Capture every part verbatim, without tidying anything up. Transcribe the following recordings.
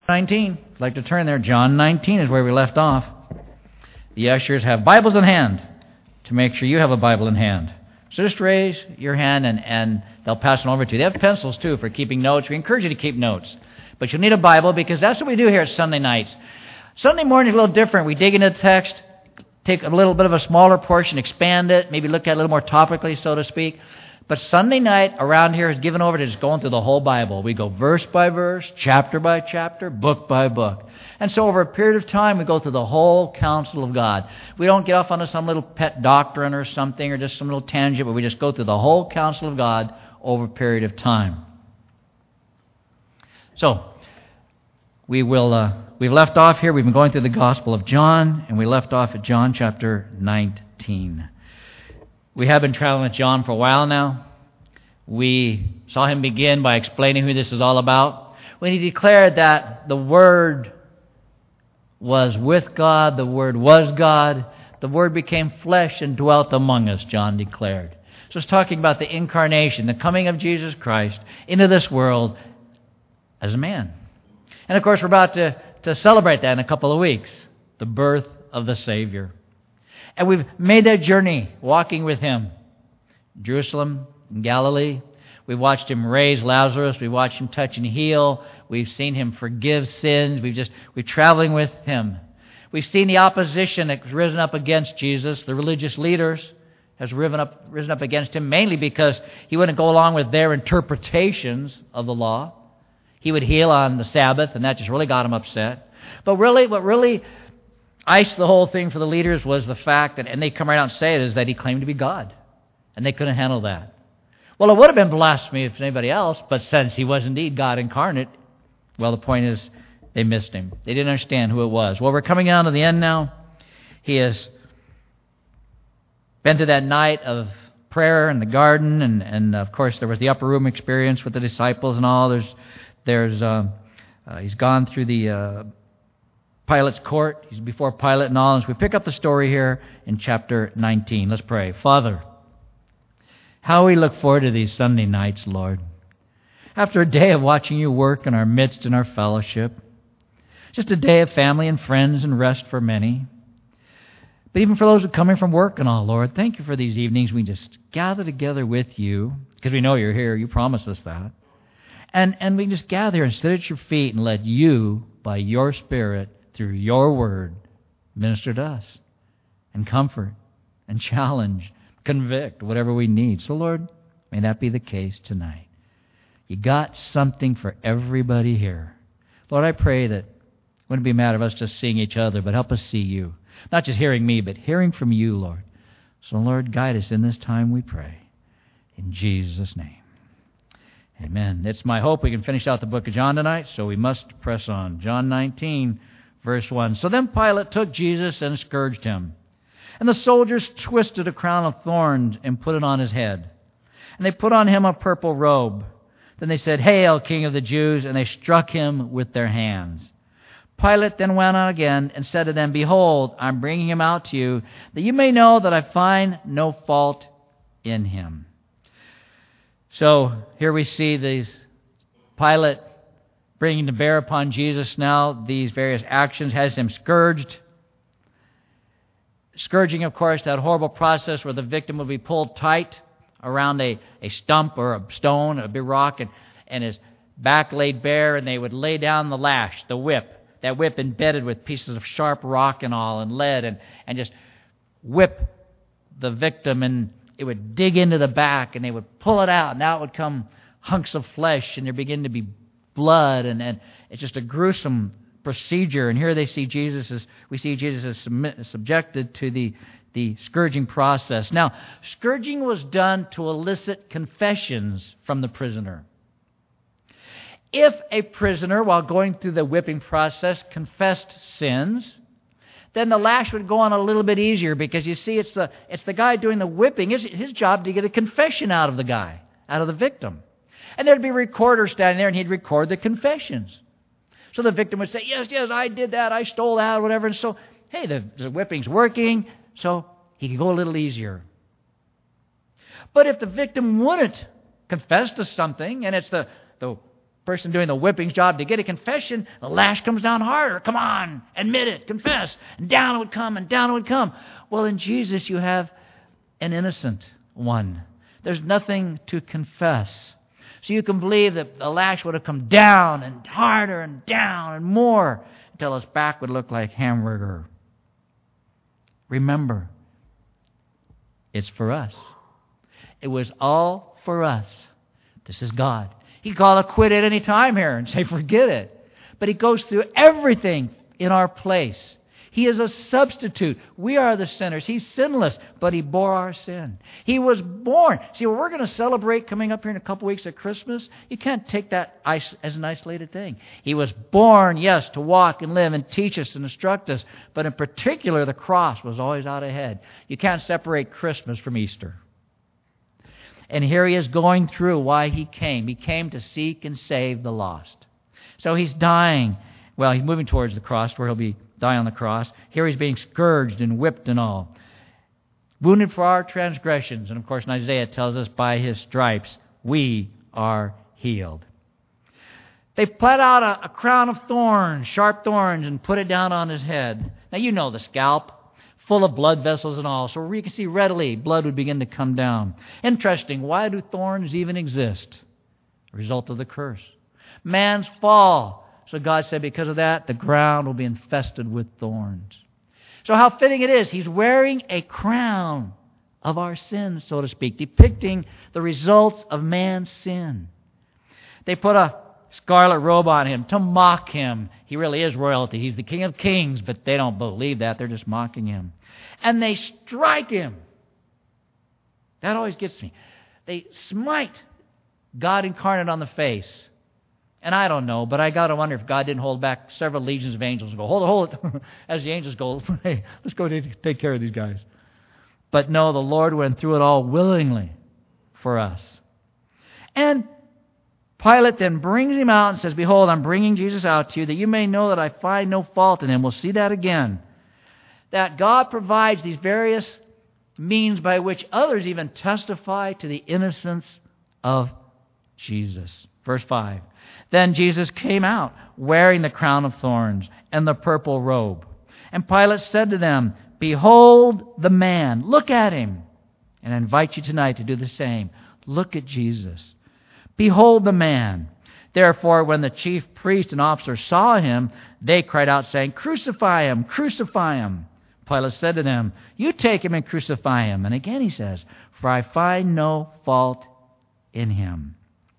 nineteen. I'd like to turn there. John nineteen is where we left off. The ushers have Bibles in hand to make sure you have a Bible in hand. So just raise your hand and, and they'll pass it over to you. They have pencils too for keeping notes. We encourage you to keep notes. But you'll need a Bible because that's what we do here at Sunday nights. Sunday morning is a little different. We dig into the text, take a little bit of a smaller portion, expand it, maybe look at it a little more topically, so to speak. But Sunday night around here is given over to just going through the whole Bible. We go verse by verse, chapter by chapter, book by book. And so over a period of time, we go through the whole counsel of God. We don't get off onto some little pet doctrine or something or just some little tangent, but we just go through the whole counsel of God over a period of time. So, we will, uh, we've left off here. We've been going through the Gospel of John, and we left off at John chapter nineteen. We have been traveling with John for a while now. We saw him begin by explaining who this is all about. When he declared that the Word was with God, the Word was God, the Word became flesh and dwelt among us, John declared. So it's talking about the incarnation, the coming of Jesus Christ into this world as a man. And of course, we're about to, to celebrate that in a couple of weeks, the birth of the Savior. And we've made that journey walking with Him. Jerusalem, Galilee. We've watched Him raise Lazarus. We've watched Him touch and heal. We've seen Him forgive sins. We've just, we're traveling with Him. We've seen the opposition that's risen up against Jesus. The religious leaders has risen up, risen up against Him, mainly because He wouldn't go along with their interpretations of the law. He would heal on the Sabbath, and that just really got Him upset. But really, what really iced the whole thing for the leaders was the fact that, and they come right out and say it, is that He claimed to be God. And they couldn't handle that. Well, it would have been blasphemy if anybody else, but since He was indeed God incarnate, well, the point is they missed Him. They didn't understand who it was. Well, we're coming down to the end now. He has been to that night of prayer in the garden, and, and of course there was the upper room experience with the disciples and all. There's, there's, uh, uh, he's gone through the uh, Pilate's court. He's before Pilate and all. And so we pick up the story here in chapter nineteen. Let's pray. Father, how we look forward to these Sunday nights, Lord. After a day of watching You work in our midst in our fellowship, just a day of family and friends and rest for many. But even for those who are coming from work and all, Lord, thank You for these evenings. We just gather together with You, because we know You're here. You promised us that. And, and we just gather here and sit at Your feet and let You, by Your Spirit, through Your Word, minister to us and comfort and challenge, convict, whatever we need. So, Lord, may that be the case tonight. You got something for everybody here. Lord, I pray that it wouldn't be a matter of us just seeing each other, but help us see You. Not just hearing me, but hearing from You, Lord. So, Lord, guide us in this time, we pray. In Jesus' name. Amen. It's my hope we can finish out the book of John tonight, so we must press on. John nineteen, verse one. So then Pilate took Jesus and scourged Him. And the soldiers twisted a crown of thorns and put it on His head. And they put on Him a purple robe. Then they said, "Hail, King of the Jews!" And they struck Him with their hands. Pilate then went on again and said to them, "Behold, I'm bringing Him out to you, that you may know that I find no fault in Him." So here we see these Pilate bringing to bear upon Jesus now these various actions, has Him scourged. Scourging, of course, that horrible process where the victim will be pulled tight around a, a stump or a stone, a big rock, and, and his back laid bare, and they would lay down the lash, the whip, that whip embedded with pieces of sharp rock and all, and lead, and, and just whip the victim, and it would dig into the back, and they would pull it out, and out would come hunks of flesh, and there began to be blood, and, and it's just a gruesome procedure. And here they see Jesus as, we see Jesus as submit, subjected to the, the scourging process. Now, scourging was done to elicit confessions from the prisoner. If a prisoner, while going through the whipping process, confessed sins, then the lash would go on a little bit easier, because you see, it's the it's the guy doing the whipping. It's his job to get a confession out of the guy, out of the victim. And there'd be a recorder standing there, and he'd record the confessions. So the victim would say, "Yes, yes, I did that, I stole that," whatever. And so, hey, the, the whipping's working, so he could go a little easier. But if the victim wouldn't confess to something, and it's the, the person doing the whipping's job. To get a confession, the lash comes down harder. Come on, admit it, confess. And down it would come, and down it would come. Well, in Jesus, you have an innocent one. There's nothing to confess. So you can believe that the lash would have come down and harder and down and more until his back would look like hamburger. Remember, it's for us. It was all for us. This is God. He could call it quit at any time here and say, forget it. But He goes through everything in our place. He is a substitute. We are the sinners. He's sinless, but He bore our sin. He was born. See, what we're going to celebrate coming up here in a couple weeks at Christmas, you can't take that as an isolated thing. He was born, yes, to walk and live and teach us and instruct us, but in particular, the cross was always out ahead. You can't separate Christmas from Easter. And here He is going through why He came. He came to seek and save the lost. So He's dying. Well, He's moving towards the cross where He'll be die on the cross. Here He's being scourged and whipped and all. Wounded for our transgressions. And of course in Isaiah it tells us by His stripes we are healed. They plait out a, a crown of thorns, sharp thorns, and put it down on His head. Now you know the scalp, full of blood vessels and all. So you can see readily blood would begin to come down. Interesting, why do thorns even exist? A result of the curse. Man's fall. So God said because of that, the ground will be infested with thorns. So how fitting it is. He's wearing a crown of our sins, so to speak, depicting the results of man's sin. They put a scarlet robe on Him to mock Him. He really is royalty. He's the King of Kings, but they don't believe that. They're just mocking Him. And they strike Him. That always gets me. They smite God incarnate on the face. And I don't know, but I got to wonder if God didn't hold back several legions of angels and go, hold it, hold it. As the angels go, hey, let's go take care of these guys. But no, the Lord went through it all willingly for us. And Pilate then brings Him out and says, behold, I'm bringing Jesus out to you that you may know that I find no fault in Him. We'll see that again. That God provides these various means by which others even testify to the innocence of Jesus. Verse five. Then Jesus came out, wearing the crown of thorns and the purple robe. And Pilate said to them, behold the man. Look at Him. And I invite you tonight to do the same. Look at Jesus. Behold the man. Therefore, when the chief priest and officers saw Him, they cried out, saying, crucify Him, crucify Him. Pilate said to them, you take Him and crucify Him. And again He says, for I find no fault in Him.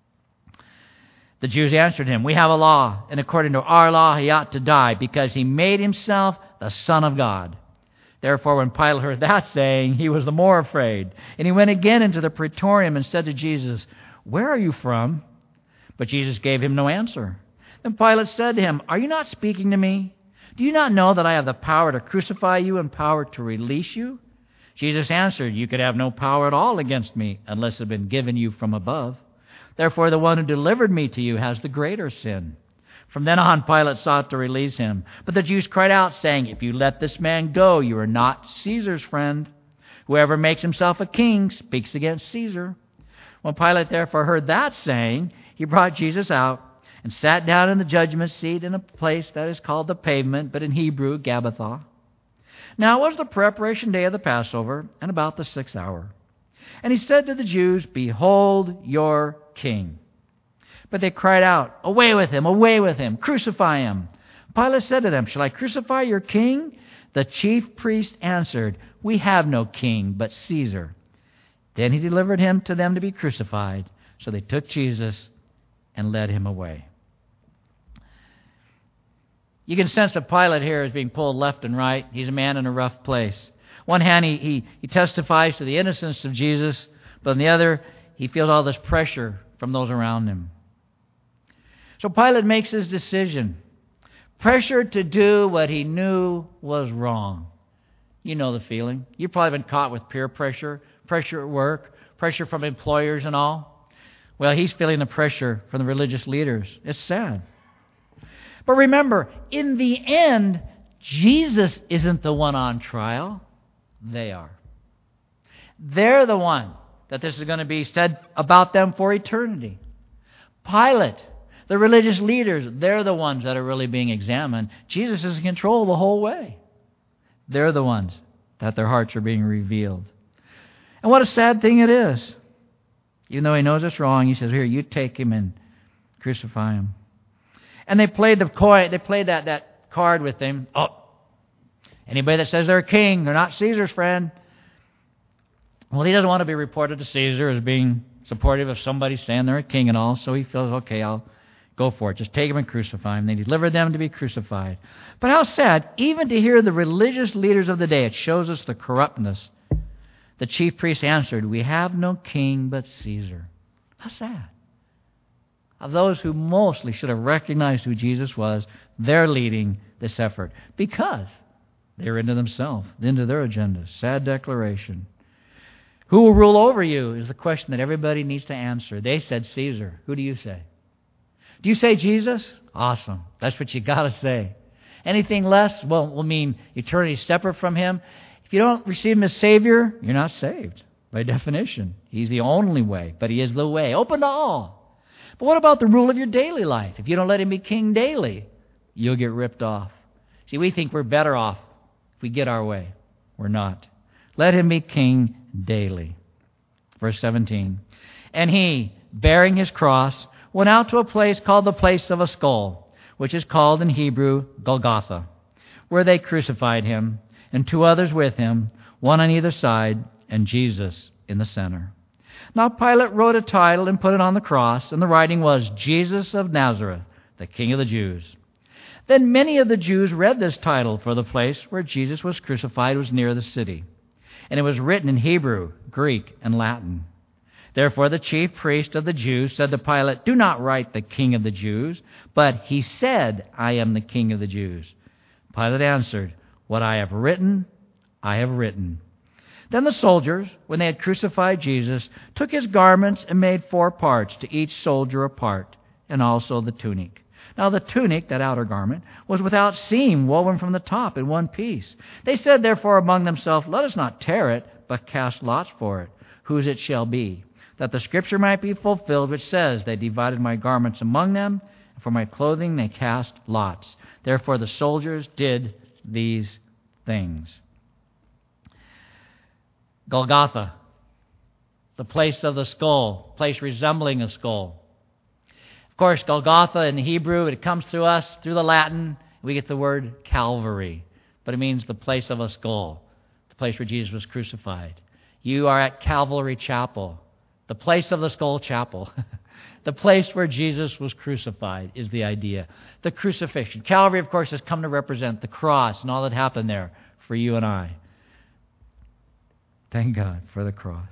The Jews answered Him, we have a law, and according to our law He ought to die, because He made Himself the Son of God. Therefore, when Pilate heard that saying, he was the more afraid. And he went again into the praetorium and said to Jesus, where are you from? But Jesus gave him no answer. Then Pilate said to him, are you not speaking to me? Do you not know that I have the power to crucify you and power to release you? Jesus answered, you could have no power at all against me, unless it had been given you from above. Therefore, the one who delivered me to you has the greater sin. From then on, Pilate sought to release Him. But the Jews cried out, saying, if you let this man go, you are not Caesar's friend. Whoever makes himself a king speaks against Caesar. When Pilate therefore heard that saying, he brought Jesus out and sat down in the judgment seat in a place that is called the Pavement, but in Hebrew, Gabbatha. Now it was the preparation day of the Passover, and about the sixth hour. And He said to the Jews, behold your king. But they cried out, away with Him, away with Him, crucify Him. Pilate said to them, shall I crucify your king? The chief priest answered, we have no king but Caesar. Then he delivered Him to them to be crucified. So they took Jesus and led Him away. You can sense that Pilate here is being pulled left and right. He's a man in a rough place. One hand, he, he, he testifies to the innocence of Jesus, but on the other, he feels all this pressure from those around him. So Pilate makes his decision. Pressured to do what he knew was wrong. You know the feeling. You've probably been caught with peer pressure, pressure at work, pressure from employers and all. Well, he's feeling the pressure from the religious leaders. It's sad. But remember, in the end, Jesus isn't the one on trial. They are. They're the one that this is going to be said about them for eternity. Pilate, The religious leaders, they're the ones that are really being examined. Jesus is in control the whole way. They're the ones that their hearts are being revealed. And what a sad thing it is. Even though he knows it's wrong, he says, here, you take him and crucify him. And they played the coin, they played that, that card with him. Oh, anybody that says they're a king, they're not Caesar's friend. Well, he doesn't want to be reported to Caesar as being supportive of somebody saying they're a king and all, so he feels, okay, I'll go for it. Just take him and crucify him. They delivered them to be crucified. But how sad, even to hear the religious leaders of the day, it shows us the corruptness. The chief priest answered, we have no king but Caesar. How sad. Of those who mostly should have recognized who Jesus was, they're leading this effort because they're into themselves, into their agenda. Sad declaration. Who will rule over you is the question that everybody needs to answer. They said Caesar. Who do you say? Do you say Jesus? Awesome. That's what you got to say. Anything less, well, will mean eternity separate from Him. If you don't receive Him as Savior, you're not saved by definition. He's the only way, but He is the way. Open to all. But what about the rule of your daily life? If you don't let Him be king daily, you'll get ripped off. See, we think we're better off if we get our way. We're not. Let Him be king daily. Verse seventeen. And He, bearing His cross, went out to a place called the place of a skull, which is called in Hebrew Golgotha, where they crucified Him, and two others with Him, one on either side, and Jesus in the center. Now Pilate wrote a title and put it on the cross, and the writing was, Jesus of Nazareth, the King of the Jews. Then many of the Jews read this title, for the place where Jesus was crucified was near the city. And it was written in Hebrew, Greek, and Latin. Therefore the chief priest of the Jews said to Pilate, do not write the King of the Jews, but he said, I am the King of the Jews. Pilate answered, what I have written, I have written. Then the soldiers, when they had crucified Jesus, took His garments and made four parts, to each soldier a part, and also the tunic. Now the tunic, that outer garment, was without seam, woven from the top in one piece. They said therefore among themselves, let us not tear it, but cast lots for it, whose it shall be, that the scripture might be fulfilled, which says, they divided my garments among them, and for my clothing they cast lots. Therefore the soldiers did these things. Golgotha, the place of the skull, place resembling a skull. Of course, Golgotha in the Hebrew, it comes through us, through the Latin, we get the word Calvary. But it means the place of a skull, the place where Jesus was crucified. You are at Calvary Chapel, the place of the skull chapel. The place where Jesus was crucified is the idea. The crucifixion. Calvary, of course, has come to represent the cross and all that happened there for you and I. Thank God for the cross.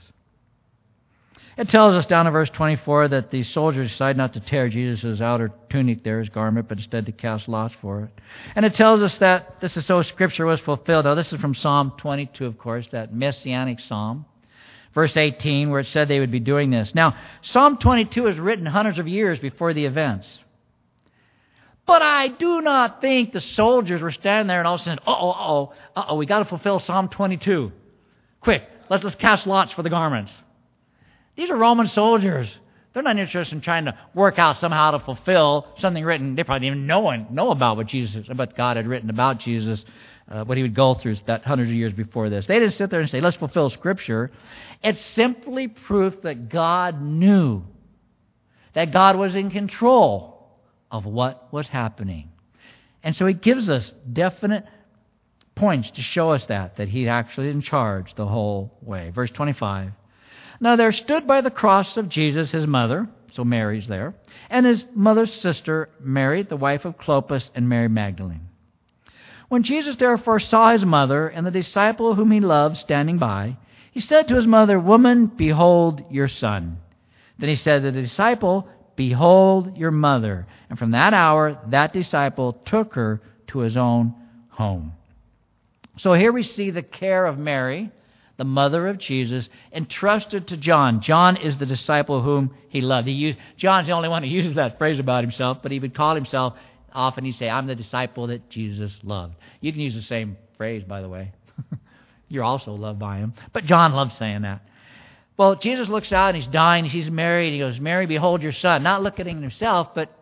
It tells us down in verse twenty-four that the soldiers decided not to tear Jesus' outer tunic there, his garment, but instead to cast lots for it. And it tells us that this is so Scripture was fulfilled. Now, this is from Psalm twenty-two, of course, that messianic psalm. Verse eighteen, where it said they would be doing this. Now, Psalm twenty-two is written hundreds of years before the events. But I do not think the soldiers were standing there and all of a sudden, uh-oh, uh-oh, uh-oh, we got to fulfill Psalm twenty-two. Quick, let's, let's cast lots for the garments. These are Roman soldiers. They're not interested in trying to work out somehow to fulfill something written. They probably didn't even know, know about what Jesus, what God had written about Jesus, uh, what He would go through that hundreds of years before this. They didn't sit there and say, let's fulfill Scripture. It's simply proof that God knew, that God was in control of what was happening. And so He gives us definite points to show us that, that He's actually in charge the whole way. Verse twenty-five. Now there stood by the cross of Jesus His mother, so Mary's there, and His mother's sister, Mary, the wife of Clopas, and Mary Magdalene. When Jesus therefore saw His mother and the disciple whom He loved standing by, He said to His mother, Woman, behold your son. Then He said to the disciple, Behold your mother. And from that hour, that disciple took her to his own home. So here we see the care of Mary, the mother of Jesus, entrusted to John. John is the disciple whom He loved. He used, John's the only one who uses that phrase about himself, but he would call himself, often he'd say, I'm the disciple that Jesus loved. You can use the same phrase, by the way. You're also loved by Him. But John loves saying that. Well, Jesus looks out and He's dying. He sees Mary and He goes, Mary, behold your son. Not looking at himself, but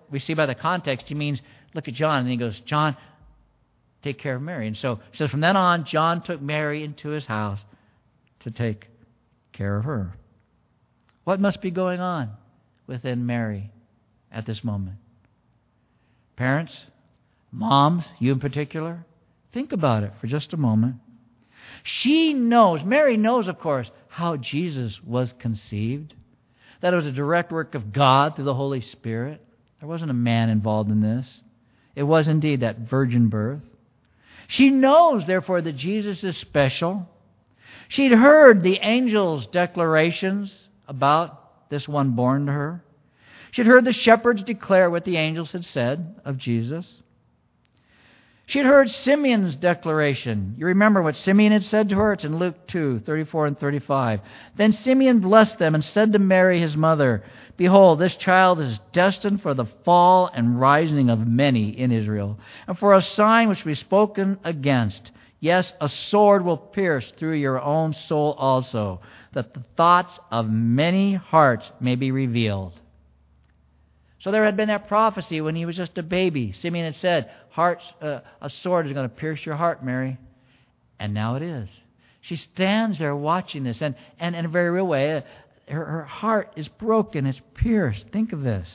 we see by the context, he means, look at John. And he goes, John, take care of Mary. And so, so from then on, John took Mary into his house to take care of her. What must be going on within Mary at this moment? Parents, moms, you in particular, think about it for just a moment. She knows, Mary knows, of course, how Jesus was conceived. That it was a direct work of God through the Holy Spirit. There wasn't a man involved in this. It was indeed that virgin birth. She knows, therefore, that Jesus is special. She'd heard the angel's declarations about this one born to her. She'd heard the shepherds declare what the angels had said of Jesus. She'd heard Simeon's declaration. You remember what Simeon had said to her? It's in Luke two, thirty-four and thirty-five. Then Simeon blessed them and said to Mary, his mother, Behold, this child is destined for the fall and rising of many in Israel, and for a sign which will be spoken against. Yes, a sword will pierce through your own soul also, that the thoughts of many hearts may be revealed. So there had been that prophecy when he was just a baby. Simeon had said, Hearts, uh, a sword is going to pierce your heart, Mary. And now it is. She stands there watching this, and, and in a very real way, uh, her, her heart is broken, it's pierced. Think of this.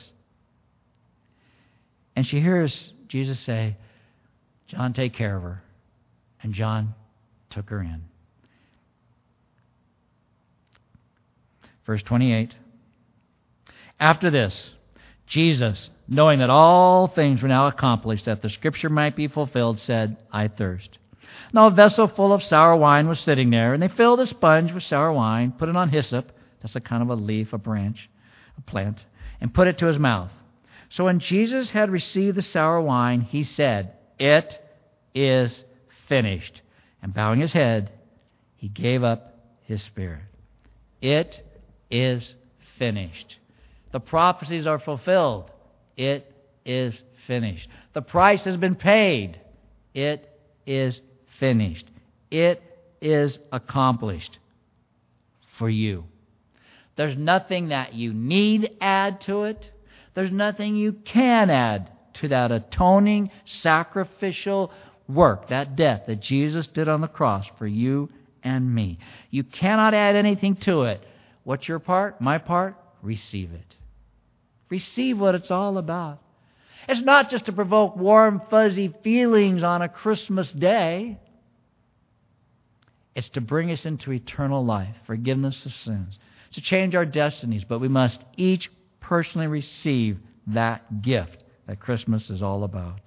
And she hears Jesus say, John, take care of her. And John took her in. Verse twenty-eight. After this, Jesus, knowing that all things were now accomplished, that the Scripture might be fulfilled, said, I thirst. Now a vessel full of sour wine was sitting there, and they filled a sponge with sour wine, put it on hyssop, that's a kind of a leaf, a branch, a plant, and put it to his mouth. So when Jesus had received the sour wine, he said, It is finished. And bowing his head, he gave up his spirit. It is finished. The prophecies are fulfilled. It is finished. The price has been paid. It is finished. It is accomplished for you. There's nothing that you need add to it. There's nothing you can add to that atoning, sacrificial work, that death that Jesus did on the cross for you and me. You cannot add anything to it. What's your part? My part? Receive it. Receive what it's all about. It's not just to provoke warm, fuzzy feelings on a Christmas day. It's to bring us into eternal life, forgiveness of sins, to change our destinies. But we must each personally receive that gift that Christmas is all about.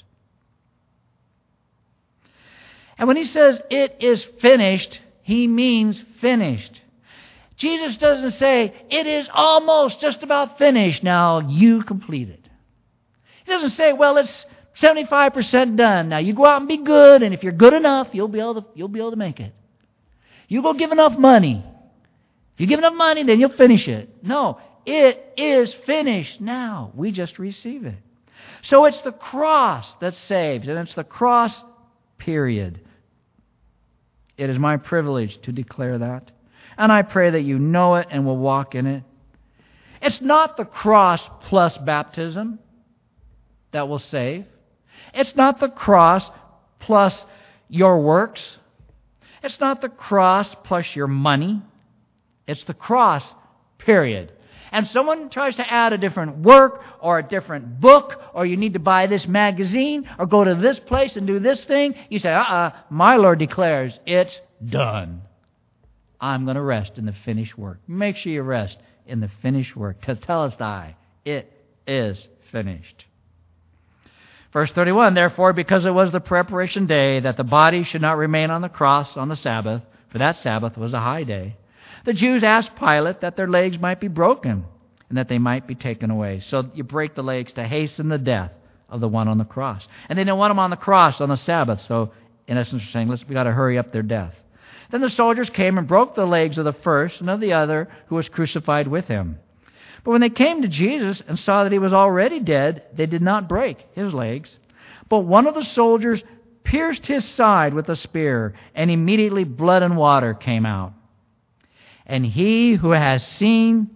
And when he says, it is finished, he means finished. Jesus doesn't say, it is almost just about finished. Now you complete it. He doesn't say, well, it's seventy-five percent done. Now you go out and be good, and if you're good enough, you'll be able to, you'll be able to make it. You go give enough money. If you give enough money, then you'll finish it. No, it is finished now. We just receive it. So it's the cross that saves, and it's the cross, period. It is my privilege to declare that. And I pray that you know it and will walk in it. It's not the cross plus baptism that will save. It's not the cross plus your works. It's not the cross plus your money. It's the cross, period. And someone tries to add a different work or a different book, or you need to buy this magazine or go to this place and do this thing. You say, uh-uh, my Lord declares it's done. I'm going to rest in the finished work. Make sure you rest in the finished work. Tetelestai, it is finished. Verse thirty-one, therefore, because it was the preparation day, that the body should not remain on the cross on the Sabbath, for that Sabbath was a high day, the Jews asked Pilate that their legs might be broken and that they might be taken away. So you break the legs to hasten the death of the one on the cross. And they didn't want him on the cross on the Sabbath. So in essence, they're saying, Let's, we got to hurry up their death. Then the soldiers came and broke the legs of the first and of the other who was crucified with him. But when they came to Jesus and saw that he was already dead, they did not break his legs. But one of the soldiers pierced his side with a spear, and immediately blood and water came out. And he who has seen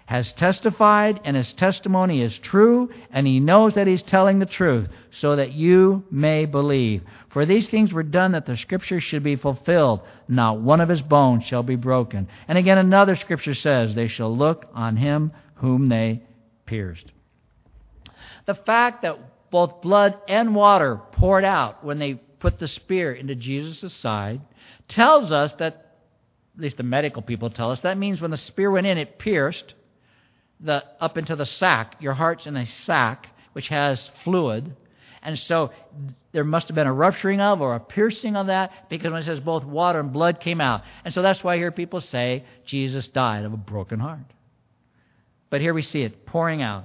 has testified, and his testimony is true, and he knows that he's telling the truth, so that you may believe. For these things were done that the Scripture should be fulfilled. Not one of his bones shall be broken. And again, another Scripture says, they shall look on him whom they pierced. The fact that both blood and water poured out when they put the spear into Jesus' side tells us that, at least the medical people tell us, that means when the spear went in, it pierced the up into the sac. Your heart's in a sac which has fluid, and so there must have been a rupturing of or a piercing of that, because when it says both water and blood came out. And so that's why I hear people say Jesus died of a broken heart. But here we see it pouring out,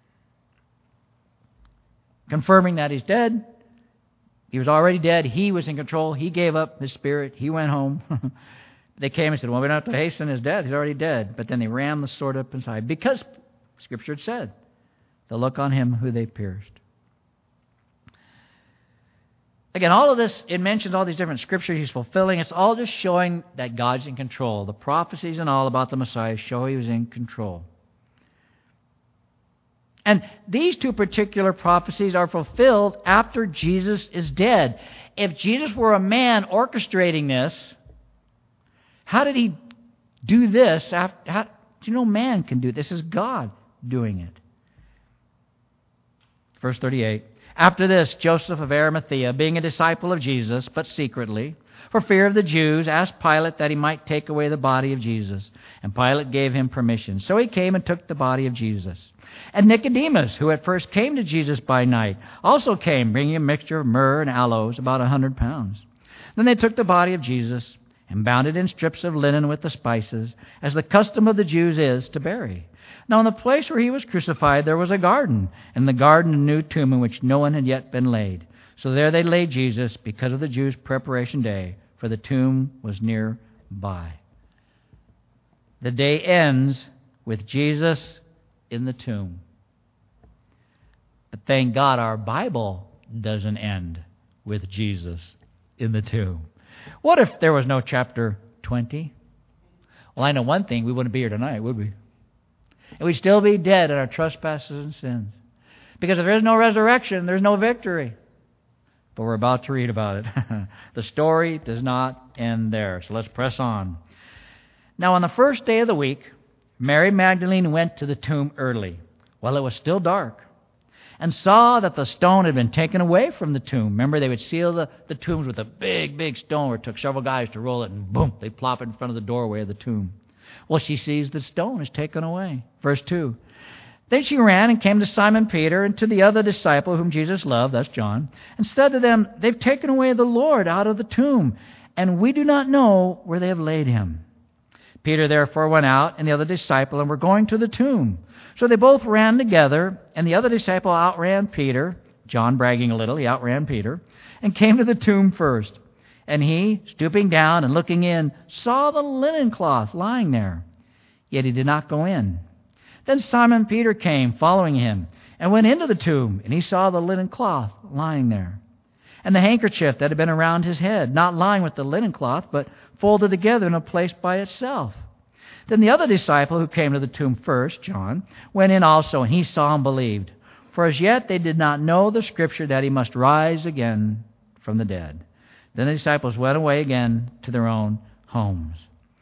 confirming that he's dead. He was already dead. He was in control. He gave up his spirit. He went home. They came and said, well, we don't have to hasten his death. He's already dead. But then they rammed the sword up inside, because Scripture had said, they'll look on him who they pierced. Again, all of this, it mentions all these different Scriptures he's fulfilling. It's all just showing that God's in control. The prophecies and all about the Messiah show he was in control. And these two particular prophecies are fulfilled after Jesus is dead. If Jesus were a man orchestrating this, how did he do this? After, how, you know, man can do it. This is God doing it. Verse thirty-eight. After this, Joseph of Arimathea, being a disciple of Jesus, but secretly, for fear of the Jews, asked Pilate that he might take away the body of Jesus. And Pilate gave him permission. So he came and took the body of Jesus. And Nicodemus, who at first came to Jesus by night, also came, bringing a mixture of myrrh and aloes, about a hundred pounds. Then they took the body of Jesus and bound it in strips of linen with the spices, as the custom of the Jews is to bury. Now in the place where he was crucified there was a garden, and in the garden a new tomb in which no one had yet been laid. So there they laid Jesus, because of the Jews' preparation day, for the tomb was near by. The day ends with Jesus in the tomb. But thank God our Bible doesn't end with Jesus in the tomb. What if there was no chapter twenty? Well, I know one thing, we wouldn't be here tonight, would we? And we'd still be dead in our trespasses and sins. Because if there's no resurrection, there's no victory. But we're about to read about it. The story does not end there. So let's press on. Now on the first day of the week, Mary Magdalene went to the tomb early, while it was still dark, and saw that the stone had been taken away from the tomb. Remember, they would seal the, the tombs with a big, big stone where it took several guys to roll it, and boom, they plop it in front of the doorway of the tomb. Well, she sees the stone is taken away. Verse two. Then she ran and came to Simon Peter and to the other disciple whom Jesus loved, that's John, and said to them, they've taken away the Lord out of the tomb, and we do not know where they have laid him. Peter therefore went out, and the other disciple, and were going to the tomb. So they both ran together, and the other disciple outran Peter, John bragging a little, he outran Peter, and came to the tomb first. And he, stooping down and looking in, saw the linen cloth lying there. Yet he did not go in. Then Simon Peter came, following him, and went into the tomb, and he saw the linen cloth lying there, and the handkerchief that had been around his head, not lying with the linen cloth, but folded together in a place by itself. Then the other disciple who came to the tomb first, John, went in also, and he saw and believed. For as yet they did not know the Scripture that he must rise again from the dead. Then the disciples went away again to their own homes.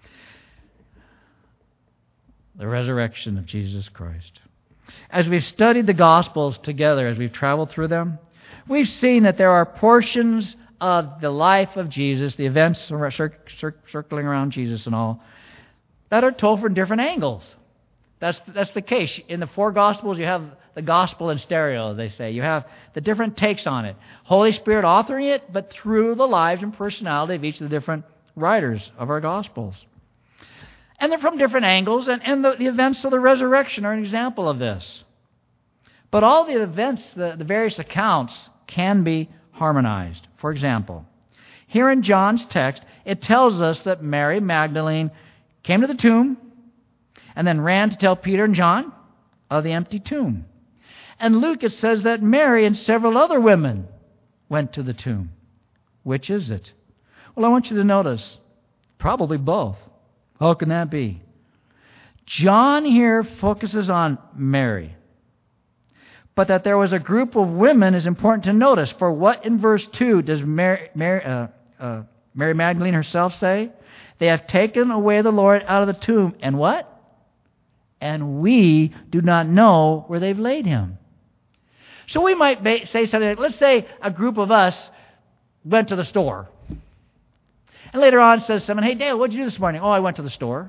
The resurrection of Jesus Christ. As we've studied the Gospels together, as we've traveled through them, we've seen that there are portions of the life of Jesus, the events cir- cir- circling around Jesus and all, that are told from different angles. That's, that's the case. In the four Gospels, you have the Gospel in stereo, they say. You have the different takes on it. Holy Spirit authoring it, but through the lives and personality of each of the different writers of our Gospels. And they're from different angles, and, and the, the events of the resurrection are an example of this. But all the events, the, the various accounts, can be harmonized. For example, here in John's text, it tells us that Mary Magdalene came to the tomb and then ran to tell Peter and John of the empty tomb. And Luke, it says that Mary and several other women went to the tomb. Which is it? Well, I want you to notice, probably both. How can that be? John here focuses on Mary. But that there was a group of women is important to notice. For what in verse two does Mary, Mary, uh, uh, Mary Magdalene herself say? They have taken away the Lord out of the tomb. And what? And we do not know where they've laid him. So we might ba- say something like, let's say a group of us went to the store. And later on says someone, hey Dale, what did you do this morning? Oh, I went to the store.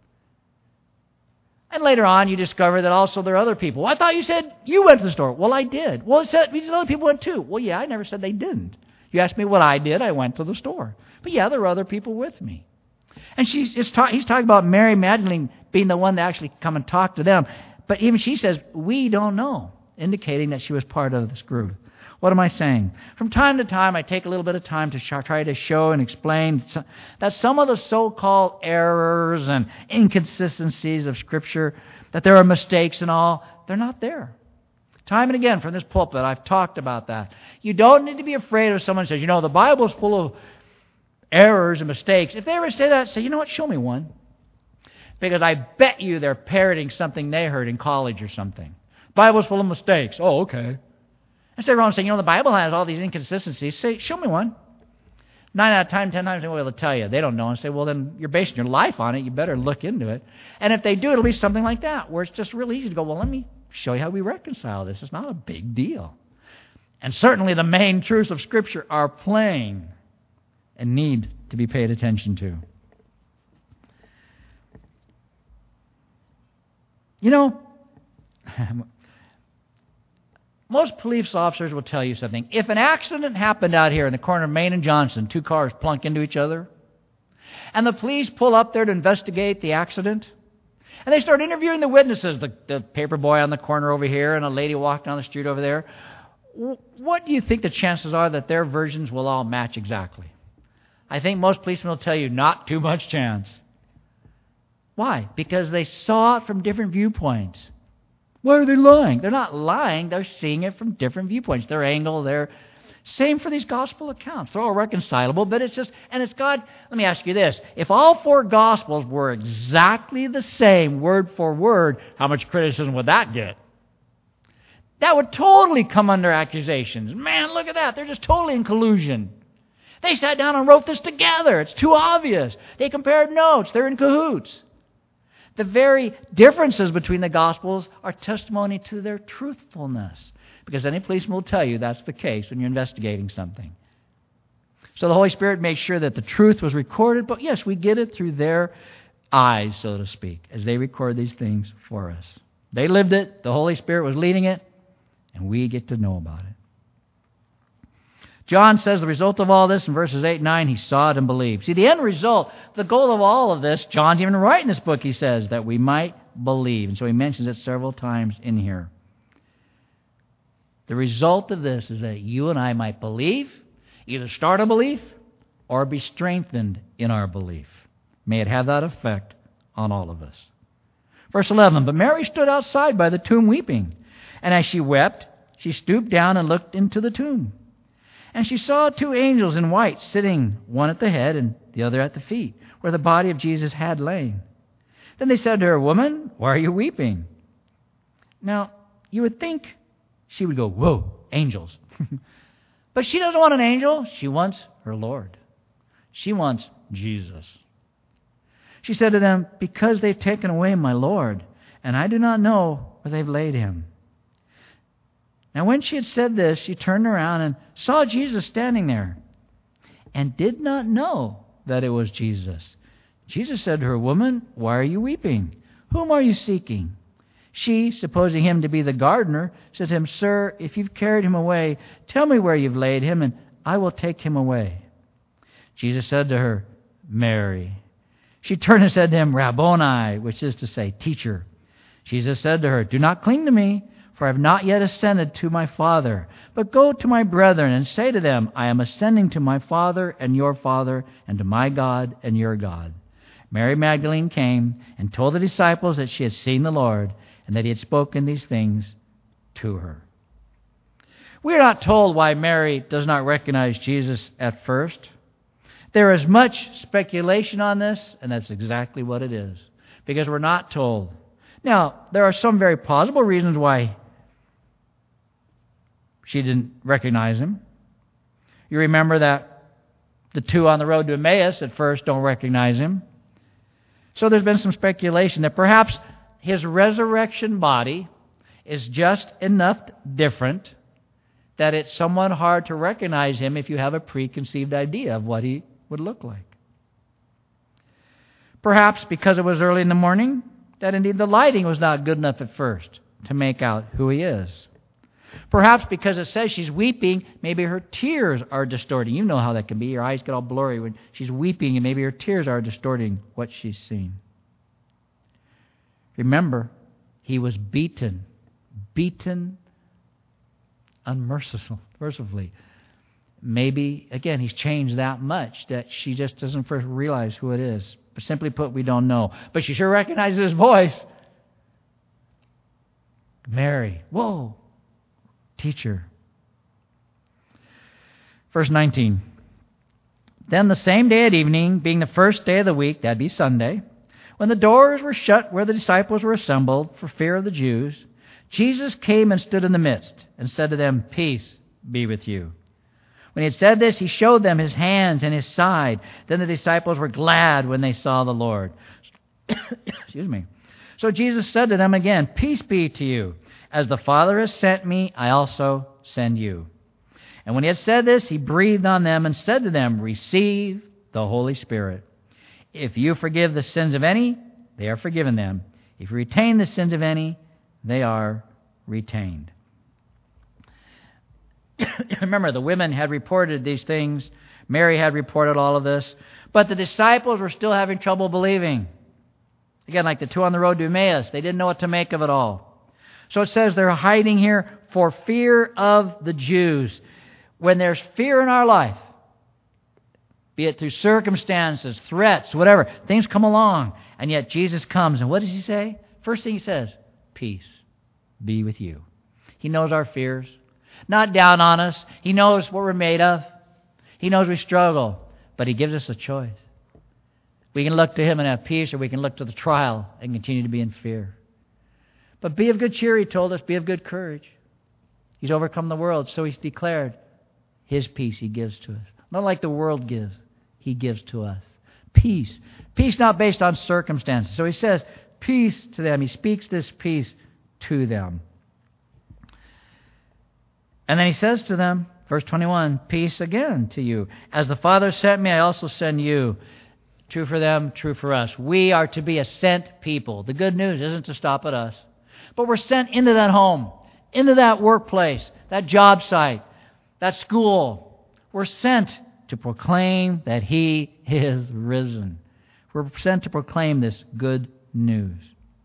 And later on, you discover that also there are other people. Well, I thought you said you went to the store. Well, I did. Well, it said these other people went too. Well, yeah, I never said they didn't. You asked me what I did. I went to the store. But yeah, there were other people with me. And she's just ta- he's talking about Mary Magdalene being the one that actually come and talk to them. But even she says, we don't know, indicating that she was part of this group. What am I saying? From time to time, I take a little bit of time to sh- try to show and explain that some of the so-called errors and inconsistencies of Scripture, that there are mistakes and all, they're not there. Time and again from this pulpit, I've talked about that. You don't need to be afraid if someone says, you know, the Bible's full of errors and mistakes. If they ever say that, say, you know what, show me one. Because I bet you they're parroting something they heard in college or something. Bible's full of mistakes. Oh, okay. Instead of wrong saying, you know, the Bible has all these inconsistencies. Say, show me one. Nine out of time, ten times they will tell you. They don't know. And say, well, then you're basing your life on it. You better look into it. And if they do, it'll be something like that, where it's just real easy to go, well, let me show you how we reconcile this. It's not a big deal. And certainly the main truths of Scripture are plain and need to be paid attention to. You know, most police officers will tell you something. If an accident happened out here in the corner of Main and Johnson, two cars plunk into each other, and the police pull up there to investigate the accident, and they start interviewing the witnesses, the, the paper boy on the corner over here and a lady walking down the street over there, what do you think the chances are that their versions will all match exactly? I think most policemen will tell you not too much chance. Why? Because they saw it from different viewpoints. Why are they lying? They're not lying. They're seeing it from different viewpoints. Their angle, their... Same for these gospel accounts. They're all reconcilable, but it's just... And it's God... Let me ask you this. If all four gospels were exactly the same, word for word, how much criticism would that get? That would totally come under accusations. Man, look at that. They're just totally in collusion. They sat down and wrote this together. It's too obvious. They compared notes. They're in cahoots. The very differences between the Gospels are testimony to their truthfulness. Because any policeman will tell you that's the case when you're investigating something. So the Holy Spirit made sure that the truth was recorded, but yes, we get it through their eyes, so to speak, as they record these things for us. They lived it, the Holy Spirit was leading it, and we get to know about it. John says the result of all this in verses eight and nine, he saw it and believed. See, the end result, the goal of all of this, John's even writing this book, he says, that we might believe. And so he mentions it several times in here. The result of this is that you and I might believe, either start a belief or be strengthened in our belief. May it have that effect on all of us. Verse eleven, but Mary stood outside by the tomb weeping. And as she wept, she stooped down and looked into the tomb. And she saw two angels in white sitting, one at the head and the other at the feet, where the body of Jesus had lain. Then they said to her, woman, why are you weeping? Now, you would think she would go, whoa, angels. But she doesn't want an angel. She wants her Lord. She wants Jesus. She said to them, because they've taken away my Lord, and I do not know where they've laid him. Now when she had said this, she turned around and saw Jesus standing there, and did not know that it was Jesus. Jesus said to her, woman, why are you weeping? Whom are you seeking? She, supposing him to be the gardener, said to him, sir, if you've carried him away, tell me where you've laid him, and I will take him away. Jesus said to her, Mary. She turned and said to him, Rabboni, which is to say, teacher. Jesus said to her, do not cling to me, for I have not yet ascended to my Father. But go to my brethren and say to them, I am ascending to my Father and your Father, and to my God and your God. Mary Magdalene came and told the disciples that she had seen the Lord, and that he had spoken these things to her. We are not told why Mary does not recognize Jesus at first. There is much speculation on this, and that's exactly what it is. because we're not told. Now, there are some very plausible reasons why she didn't recognize him. You remember that the two on the road to Emmaus at first don't recognize him. So there's been some speculation that perhaps his resurrection body is just enough different that it's somewhat hard to recognize him if you have a preconceived idea of what he would look like. Perhaps because it was early in the morning, that indeed the lighting was not good enough at first to make out who he is. Perhaps because it says she's weeping, maybe her tears are distorting. You know how that can be. Your eyes get all blurry when she's weeping, and maybe her tears are distorting what she's seen. Remember, he was beaten. Beaten unmerciful, mercifully. Maybe, again, he's changed that much that she just doesn't first realize who it is. But simply put, we don't know. But she sure recognizes his voice. Mary. Whoa. Teacher. Verse nineteen. Then the same day at evening, being the first day of the week, that'd be Sunday, when the doors were shut where the disciples were assembled for fear of the Jews, Jesus came and stood in the midst and said to them, "Peace be with you." When he had said this, he showed them his hands and his side. Then the disciples were glad when they saw the Lord. Excuse me. So Jesus said to them again, "Peace be to you. As the Father has sent me, I also send you." And when he had said this, he breathed on them and said to them, "Receive the Holy Spirit. If you forgive the sins of any, they are forgiven them. If you retain the sins of any, they are retained." Remember, the women had reported these things. Mary had reported all of this. But the disciples were still having trouble believing. Again, like the two on the road to Emmaus, they didn't know what to make of it all. So it says they're hiding here for fear of the Jews. When there's fear in our life, be it through circumstances, threats, whatever, things come along, and yet Jesus comes, and what does he say? First thing he says, "Peace be with you." He knows our fears. Not down on us. He knows what we're made of. He knows we struggle, but he gives us a choice. We can look to him and have peace, or we can look to the trial and continue to be in fear. But be of good cheer, he told us. Be of good courage. He's overcome the world, so he's declared his peace he gives to us. Not like the world gives, he gives to us. Peace. Peace not based on circumstances. So he says, peace to them. He speaks this peace to them. And then he says to them, verse twenty-one, "Peace again to you. As the Father sent me, I also send you." True for them, true for us. We are to be a sent people. The good news isn't to stop at us. But we're sent into that home, into that workplace, that job site, that school. We're sent to proclaim that he is risen. We're sent to proclaim this good news.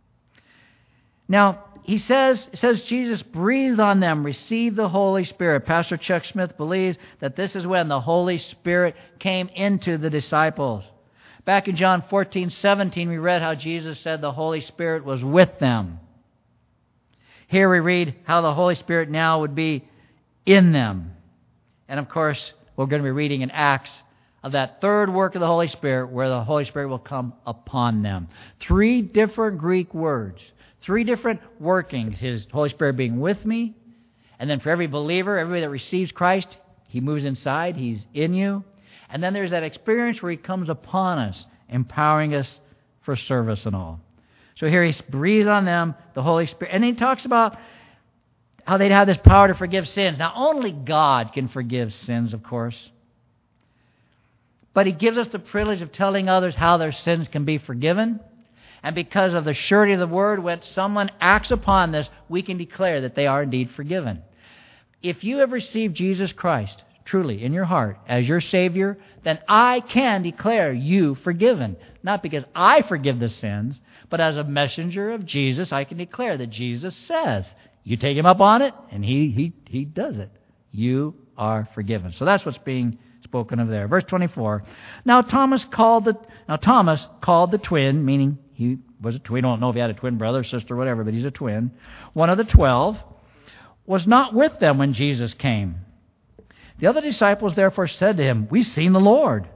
Now, he says, it says Jesus breathed on them, received the Holy Spirit. Pastor Chuck Smith believes that this is when the Holy Spirit came into the disciples. Back in John fourteen seventeen, we read how Jesus said the Holy Spirit was with them. Here we read how the Holy Spirit now would be in them. And of course, we're going to be reading in Acts of that third work of the Holy Spirit where the Holy Spirit will come upon them. Three different Greek words. Three different workings. His Holy Spirit being with me. And then for every believer, everybody that receives Christ, he moves inside. He's in you. And then there's that experience where he comes upon us, empowering us for service and all. So here he breathes on them, the Holy Spirit. And he talks about how they'd have this power to forgive sins. Now, only God can forgive sins, of course. But he gives us the privilege of telling others how their sins can be forgiven. And because of the surety of the word, when someone acts upon this, we can declare that they are indeed forgiven. If you have received Jesus Christ truly in your heart as your Savior, then I can declare you forgiven. Not because I forgive the sins, but as a messenger of Jesus, I can declare that Jesus says, you take him up on it, and he, he, he does it. You are forgiven. So that's what's being spoken of there. Verse twenty-four. Now Thomas called the now Thomas called the twin, meaning he was a twin. We don't know if he had a twin brother, sister, whatever, but he's a twin. One of the twelve was not with them when Jesus came. The other disciples therefore said to him, "We've seen the Lord."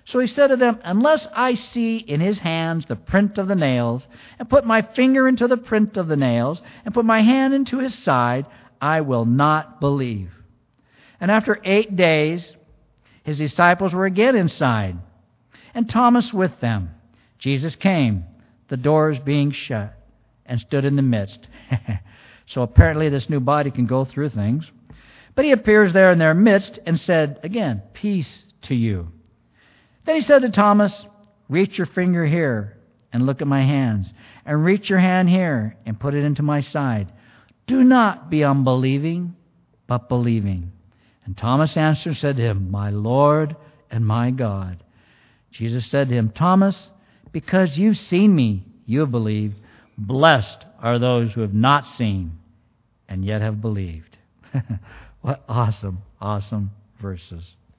So he said to them, unless I see in his hands the print of the nails, and put my finger into the print of the nails, and put my hand into his side, I will not believe. And after eight days, his disciples were again inside, and Thomas with them. Jesus came, the doors being shut, and stood in the midst. So apparently this new body can go through things. But he appears there in their midst and said, again, peace to you. Then he said to Thomas, reach your finger here and look at my hands, and reach your hand here and put it into my side. Do not be unbelieving, but believing. And Thomas answered and said to him, my Lord and my God. Jesus said to him, Thomas, because you've seen me, you have believed. Blessed are those who have not seen and yet have believed. What awesome, awesome verses.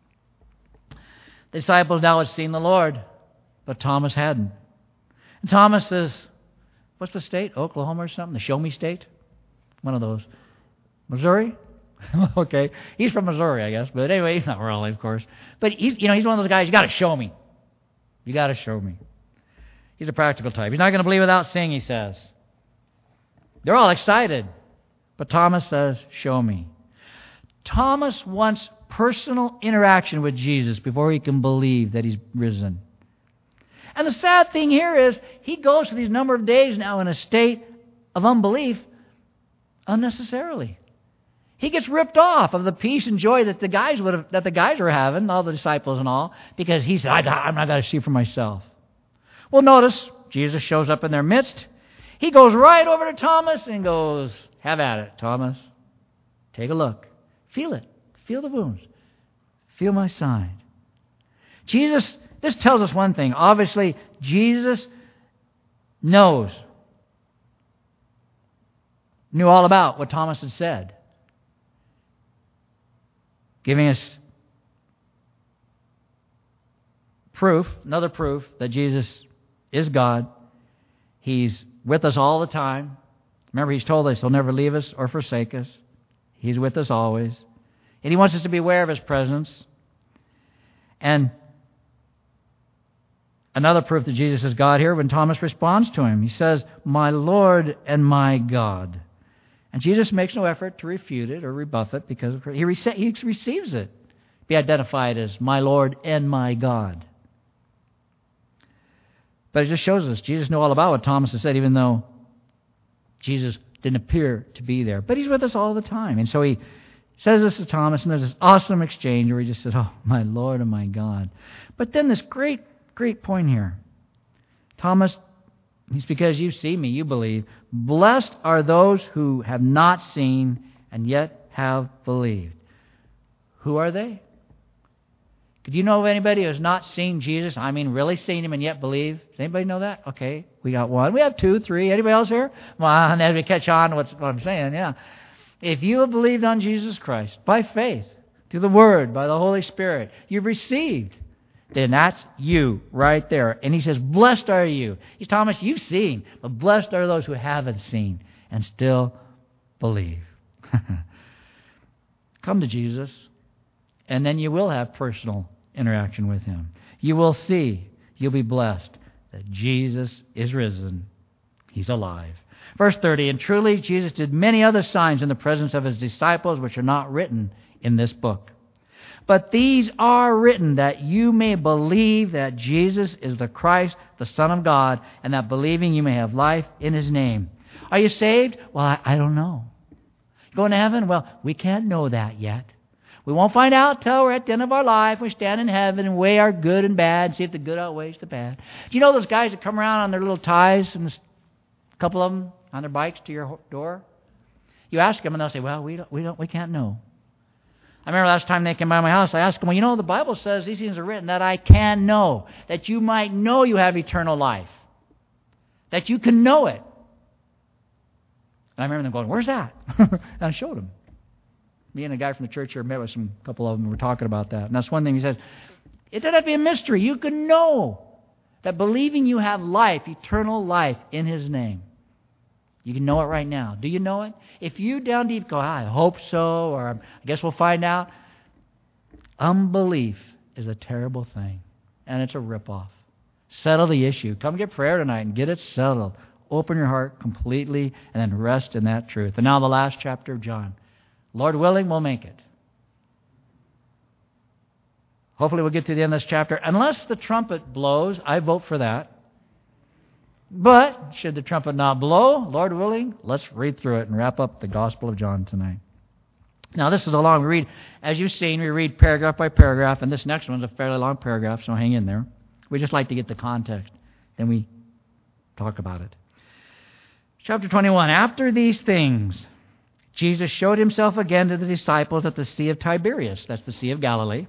The disciples now had seen the Lord, but Thomas hadn't. And Thomas says, what's the state? Oklahoma or something? The Show Me State? One of those. Missouri? Okay. He's from Missouri, I guess. But anyway, he's not really, of course. But he's, you know, he's one of those guys, you got to show me. You got to show me. He's a practical type. He's not going to believe without seeing, he says. They're all excited. But Thomas says, show me. Thomas wants personal interaction with Jesus before he can believe that he's risen. And the sad thing here is, he goes for these number of days now in a state of unbelief unnecessarily. He gets ripped off of the peace and joy that the guys would have, that the guys were having, all the disciples and all, because he said, I'm not going to see for myself. Well, notice, Jesus shows up in their midst. He goes right over to Thomas and goes, have at it, Thomas. Take a look. Feel it. Feel the wounds. Feel my side. Jesus, this tells us one thing. Obviously, Jesus knows, knew all about what Thomas had said, giving us proof, another proof that Jesus is God. He's with us all the time. Remember, He's told us He'll never leave us or forsake us. He's with us always. And He wants us to be aware of His presence. And another proof that Jesus is God here, when Thomas responds to Him, he says, my Lord and my God. And Jesus makes no effort to refute it or rebuff it, because he, rece- he receives it. Be identified as my Lord and my God. But it just shows us Jesus knew all about what Thomas had said, even though Jesus didn't appear to be there. But He's with us all the time. And so He says this to Thomas, and there's this awesome exchange where He just says, oh, my Lord and my God. But then this great, great point here. Thomas, it's because you see me, you believe. Blessed are those who have not seen and yet have believed. Who are they? Do you know of anybody who has not seen Jesus? I mean, really seen Him and yet believe? Does anybody know that? Okay, we got one. We have two, three. Anybody else here? Well, and as we catch on to what's, what I'm saying, yeah. If you have believed on Jesus Christ by faith, through the Word, by the Holy Spirit, you've received, then that's you right there. And He says, blessed are you. He's Thomas, you've seen, but blessed are those who haven't seen and still believe. Come to Jesus, and then you will have personal interaction with Him. You will see, you'll be blessed that Jesus is risen. He's alive. Verse thirty, and truly Jesus did many other signs in the presence of His disciples, which are not written in this book. But these are written that you may believe that Jesus is the Christ, the Son of God, and that believing you may have life in His name. Are you saved? Well, I, I don't know. Going to heaven? Well, we can't know that yet. We won't find out till we're at the end of our life. We stand in heaven and weigh our good and bad, see if the good outweighs the bad. Do you know those guys that come around on their little ties, and a couple of them on their bikes to your door? You ask them, and they'll say, "Well, we don't, we don't, we can't know." I remember last time they came by my house, I asked them, "Well, you know, the Bible says these things are written that I can know, that you might know you have eternal life, that you can know it." And I remember them going, "Where's that?" And I showed them. Me and a guy from the church here met with some couple of them, and we were talking about that. And that's one thing he says, it doesn't have to be a mystery. You can know that believing you have life, eternal life in His name. You can know it right now. Do you know it? If you down deep go, I hope so, or I guess we'll find out. Unbelief is a terrible thing. and it's a ripoff. Settle the issue. Come get prayer tonight and get it settled. Open your heart completely and then rest in that truth. And now the last chapter of John. Lord willing, we'll make it. Hopefully we'll get to the end of this chapter. Unless the trumpet blows, I vote for that. But should the trumpet not blow, Lord willing, let's read through it and wrap up the Gospel of John tonight. Now this is a long read. As you've seen, we read paragraph by paragraph, and this next one's a fairly long paragraph, so hang in there. We just like to get the context. Then we talk about it. Chapter twenty-one. After these things, Jesus showed himself again to the disciples at the Sea of Tiberias. That's the Sea of Galilee.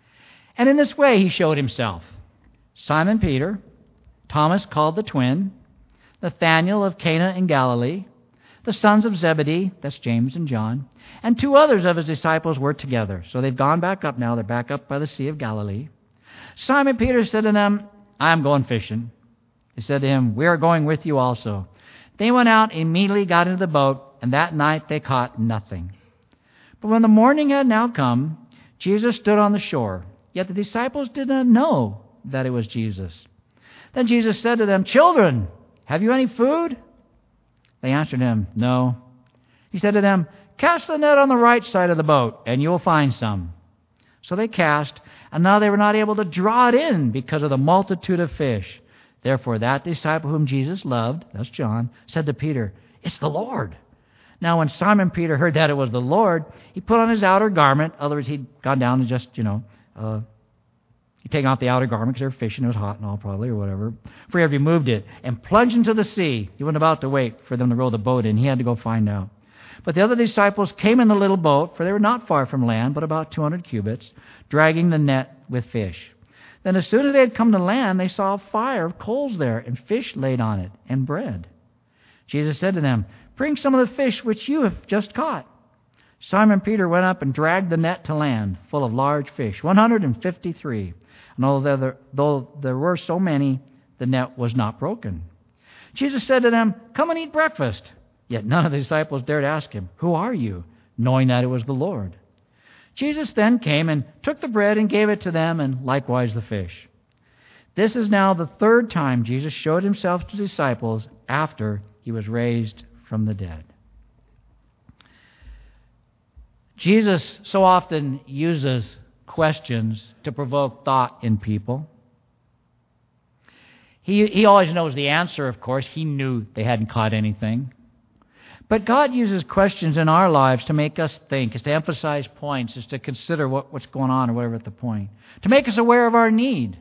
And in this way he showed himself. Simon Peter, Thomas called the twin, Nathanael of Cana in Galilee, the sons of Zebedee, that's James and John, and two others of his disciples were together. So they've gone back up now. They're back up by the Sea of Galilee. Simon Peter said to them, I am going fishing. They said to him, we are going with you also. They went out, immediately got into the boat, and that night they caught nothing. But when the morning had now come, Jesus stood on the shore. Yet the disciples did not know that it was Jesus. Then Jesus said to them, children, have you any food? They answered him, no. He said to them, cast the net on the right side of the boat, and you will find some. So they cast, and now they were not able to draw it in because of the multitude of fish. Therefore that disciple whom Jesus loved, that's John, said to Peter, it's the Lord. Now when Simon Peter heard that it was the Lord, he put on his outer garment. In other words, he'd gone down and just, you know, uh, he'd taken off the outer garment because they were fishing. It was hot and all probably or whatever. For he had removed it and plunged into the sea. He wasn't about to wait for them to row the boat in. He had to go find out. But the other disciples came in the little boat, for they were not far from land, but about two hundred cubits, dragging the net with fish. Then as soon as they had come to land, they saw a fire of coals there, and fish laid on it, and bread. Jesus said to them, bring some of the fish which you have just caught. Simon Peter went up and dragged the net to land, full of large fish, one hundred fifty-three. And although there, though there were so many, the net was not broken. Jesus said to them, come and eat breakfast. Yet none of the disciples dared ask him, who are you? Knowing that it was the Lord. Jesus then came and took the bread and gave it to them, and likewise the fish. This is now the third time Jesus showed himself to disciples after he was raised from the dead. Jesus so often uses questions to provoke thought in people. He, he always knows the answer, of course. He knew they hadn't caught anything. But God uses questions in our lives to make us think, is to emphasize points, is to consider what, what's going on or whatever at the point, to make us aware of our need.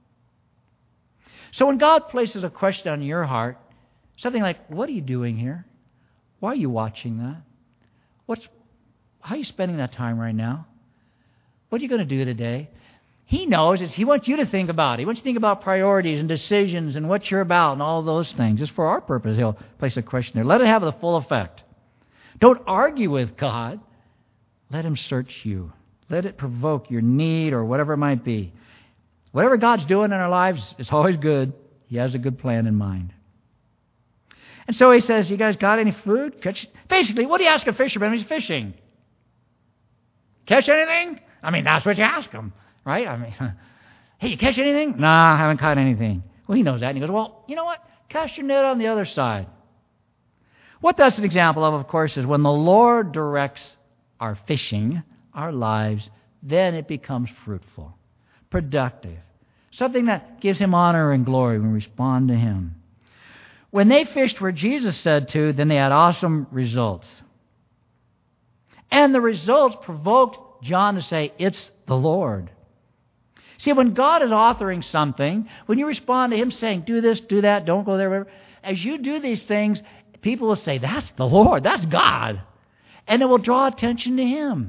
So when God places a question on your heart, something like, what are you doing here? Why are you watching that? What's, how are you spending that time right now? What are you going to do today? He knows. It's, he wants you to think about it. He wants you to think about priorities and decisions and what you're about and all those things. Just for our purpose, he'll place a question there. Let it have the full effect. Don't argue with God. Let him search you. Let it provoke your need or whatever it might be. Whatever God's doing in our lives, it's always good. He has a good plan in mind. And so he says, you guys got any food? Catch. Basically, what do you ask a fisherman when he's fishing? Catch anything? I mean, that's what you ask him. Right? I mean, hey, you catch anything? Nah, I haven't caught anything. Well, he knows that. And he goes, well, you know what? Cast your net on the other side. What that's an example of, of course, is when the Lord directs our fishing, our lives, then it becomes fruitful, productive, something that gives him honor and glory when we respond to him. When they fished where Jesus said to, then they had awesome results. And the results provoked John to say, it's the Lord. See, when God is authoring something, when you respond to him saying, do this, do that, don't go there, whatever, as you do these things, people will say, that's the Lord, that's God. And it will draw attention to him.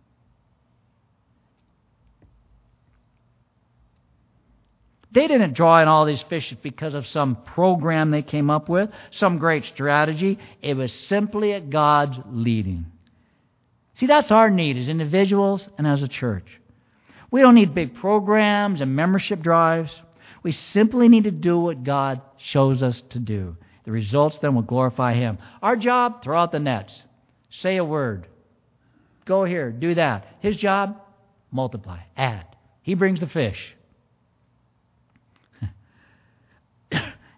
They didn't draw in all these fish because of some program they came up with, some great strategy. It was simply at God's leading. See, that's our need as individuals and as a church. We don't need big programs and membership drives. We simply need to do what God shows us to do. The results then will glorify him. Our job, throw out the nets. Say a word. Go here, do that. His job, multiply, add. He brings the fish.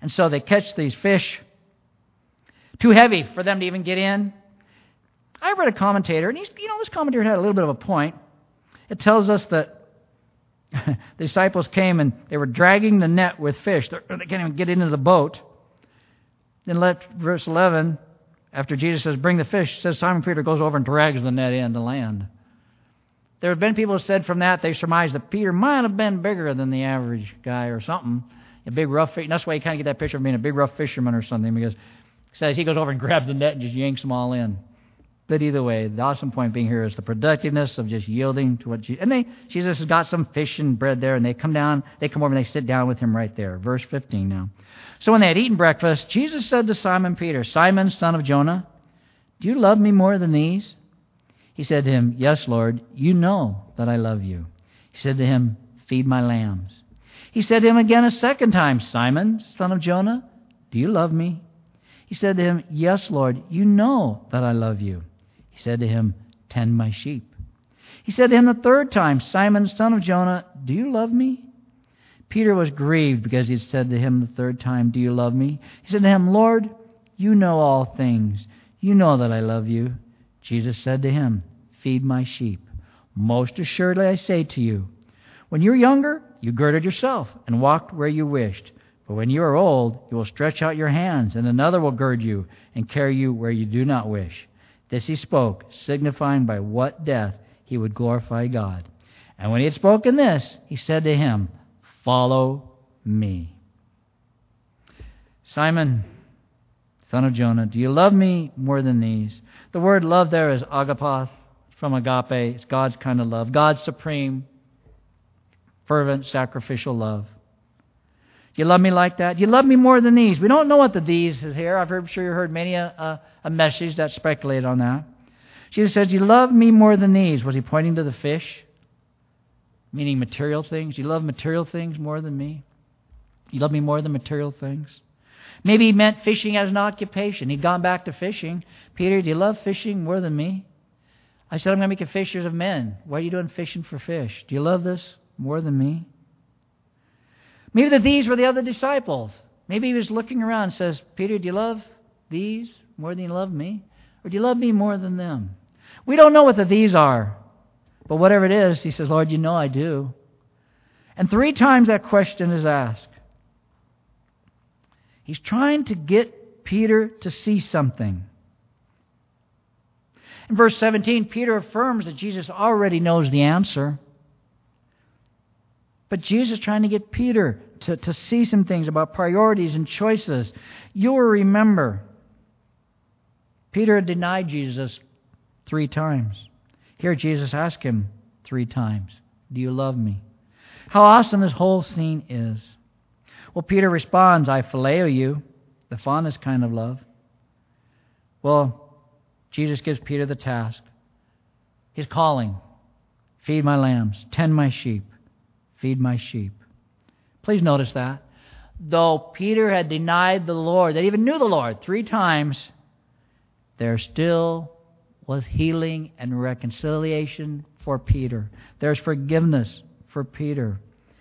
And so they catch these fish, too heavy for them to even get in. I read a commentator, and he's, you know, this commentator had a little bit of a point. It tells us that the disciples came and they were dragging the net with fish. They can't even get into the boat. Then let verse eleven, after Jesus says, bring the fish, says Simon Peter goes over and drags the net in to land. There have been people who said from that, they surmised that Peter might have been bigger than the average guy or something. A big rough fish. That's why you kind of get that picture of being a big rough fisherman or something, because it says he goes over and grabs the net and just yanks them all in. But either way, the awesome point being here is the productiveness of just yielding to what Jesus... And they, Jesus has got some fish and bread there, and they come down, they come over and they sit down with him right there. Verse fifteen now. So when they had eaten breakfast, Jesus said to Simon Peter, Simon, son of Jonah, do you love me more than these? He said to him, yes, Lord, you know that I love you. He said to him, feed my lambs. He said to him again a second time, Simon, son of Jonah, do you love me? He said to him, yes, Lord, you know that I love you. He said to him, tend my sheep. He said to him the third time, Simon, son of Jonah, do you love me? Peter was grieved because he had said to him the third time, do you love me? He said to him, Lord, you know all things. You know that I love you. Jesus said to him, feed my sheep. Most assuredly I say to you, when you were younger, you girded yourself and walked where you wished. But when you are old, you will stretch out your hands, and another will gird you and carry you where you do not wish. This he spoke, signifying by what death he would glorify God. And when he had spoken this, he said to him, follow me. Simon, son of Jonah, do you love me more than these? The word love there is agape, from agape. It's God's kind of love. God's supreme, fervent, sacrificial love. Do you love me like that? Do you love me more than these? We don't know what the these is here. I've heard, I'm sure you heard many a, a, a message that speculated on that. Jesus says, do you love me more than these? Was he pointing to the fish? Meaning material things? Do you love material things more than me? You love me more than material things? Maybe he meant fishing as an occupation. He'd gone back to fishing. Peter, do you love fishing more than me? I said, I'm going to make you fishers of men. Why are you doing fishing for fish? Do you love this more than me? Maybe that these were the other disciples. Maybe he was looking around and says, Peter, do you love these more than you love me? Or do you love me more than them? We don't know what the these are. But whatever it is, he says, Lord, you know I do. And three times that question is asked. He's trying to get Peter to see something. In verse seventeen, Peter affirms that Jesus already knows the answer. But Jesus is trying to get Peter to, to see some things about priorities and choices. You will remember, Peter had denied Jesus three times. Here Jesus asked him three times, do you love me? How awesome this whole scene is. Well, Peter responds, I phileo you, the fondest kind of love. Well, Jesus gives Peter the task. He's calling, feed my lambs, tend my sheep. Feed my sheep. Please notice that. Though Peter had denied the Lord, that even knew the Lord three times, there still was healing and reconciliation for Peter. There's forgiveness for Peter.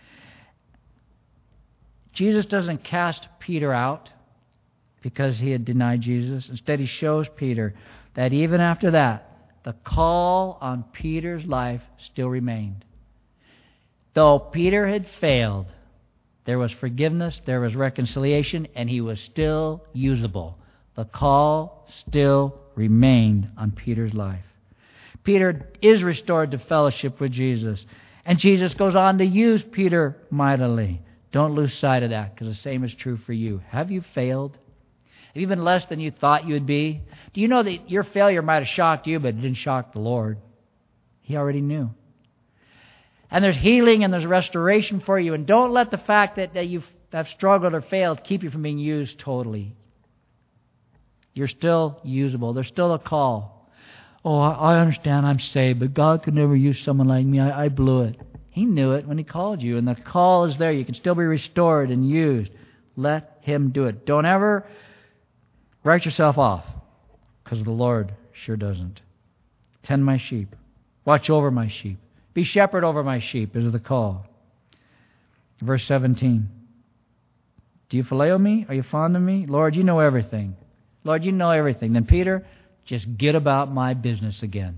Jesus doesn't cast Peter out because he had denied Jesus. Instead, he shows Peter that even after that, the call on Peter's life still remained. Though Peter had failed, there was forgiveness, there was reconciliation, and he was still usable. The call still remained on Peter's life. Peter is restored to fellowship with Jesus, and Jesus goes on to use Peter mightily. Don't lose sight of that, because the same is true for you. Have you failed? Have you been less than you thought you would be? Do you know that your failure might have shocked you, but it didn't shock the Lord? He already knew. And there's healing and there's restoration for you. And don't let the fact that, that you have struggled or failed keep you from being used totally. You're still usable. There's still a call. Oh, I understand I'm saved, but God could never use someone like me. I, I blew it. He knew it when He called you. And the call is there. You can still be restored and used. Let Him do it. Don't ever write yourself off, because the Lord sure doesn't. Tend my sheep. Watch over my sheep. Be shepherd over my sheep is the call. Verse seventeen. Do you phileo me? Are you fond of me? Lord, you know everything. Lord, you know everything. Then Peter, just get about my business again.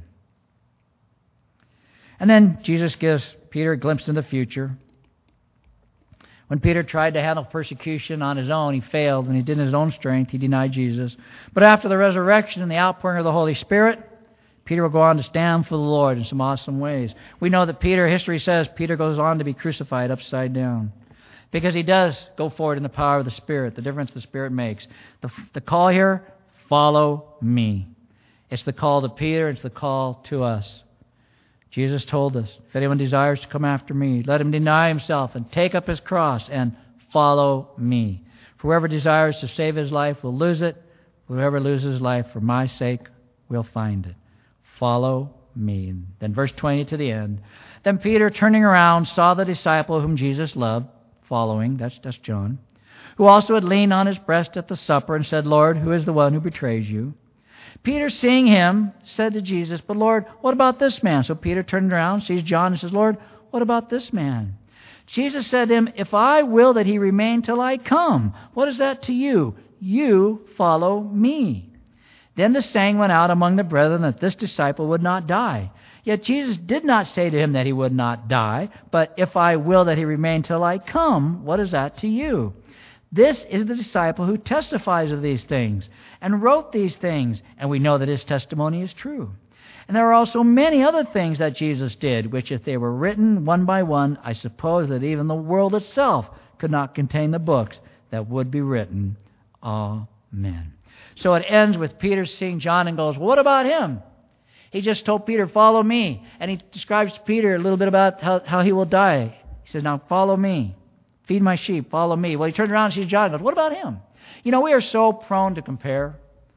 And then Jesus gives Peter a glimpse into the future. When Peter tried to handle persecution on his own, he failed. When he did in his own strength, he denied Jesus. But after the resurrection and the outpouring of the Holy Spirit, Peter will go on to stand for the Lord in some awesome ways. We know that Peter, history says, Peter goes on to be crucified upside down. Because he does go forward in the power of the Spirit, the difference the Spirit makes. The, the call here, follow me. It's the call to Peter, it's the call to us. Jesus told us, if anyone desires to come after me, let him deny himself and take up his cross and follow me. For whoever desires to save his life will lose it. Whoever loses his life for my sake will find it. Follow me. And then verse twenty to the end. Then Peter, turning around, saw the disciple whom Jesus loved, following, that's, that's John, who also had leaned on his breast at the supper and said, Lord, who is the one who betrays you? Peter, seeing him, said to Jesus, but Lord, what about this man? So Peter turned around, sees John, and says, Lord, what about this man? Jesus said to him, if I will that he remain till I come, what is that to you? You follow me. Then the saying went out among the brethren that this disciple would not die. Yet Jesus did not say to him that he would not die, but if I will that he remain till I come, what is that to you? This is the disciple who testifies of these things and wrote these things, and we know that his testimony is true. And there are also many other things that Jesus did, which if they were written one by one, I suppose that even the world itself could not contain the books that would be written. Amen. So it ends with Peter seeing John and goes, what about him? He just told Peter, follow me. And he describes to Peter a little bit about how, how he will die. He says, now follow me. Feed my sheep, follow me. Well, he turns around and sees John and goes, what about him? You know, we are so prone to compare.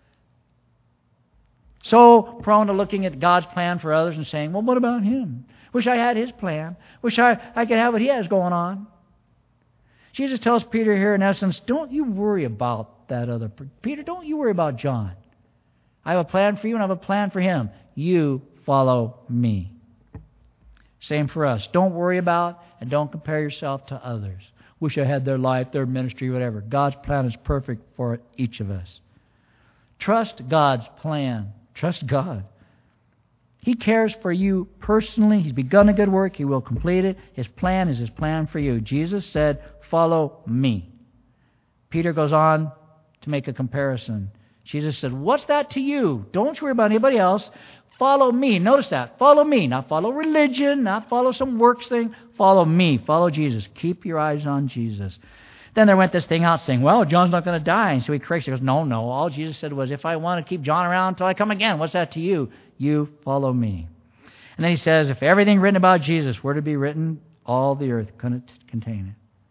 So prone to looking at God's plan for others and saying, well, what about him? Wish I had his plan. Wish I, I could have what he has going on. Jesus tells Peter here, in essence, don't you worry about that other person. Peter, don't you worry about John. I have a plan for you and I have a plan for him. You follow me. Same for us. Don't worry about and don't compare yourself to others. Wish I had their life, their ministry, whatever. God's plan is perfect for each of us. Trust God's plan. Trust God. He cares for you personally. He's begun a good work. He will complete it. His plan is His plan for you. Jesus said, follow me. Peter goes on to make a comparison. Jesus said, what's that to you? Don't worry about anybody else. Follow me. Notice that. Follow me. Not follow religion, not follow some works thing. Follow me. Follow Jesus. Keep your eyes on Jesus. Then there went this thing out saying, well, John's not going to die. And so he corrects it. He goes, no, no. All Jesus said was, if I want to keep John around until I come again, what's that to you? You follow me. And then he says, if everything written about Jesus were to be written, all the earth couldn't contain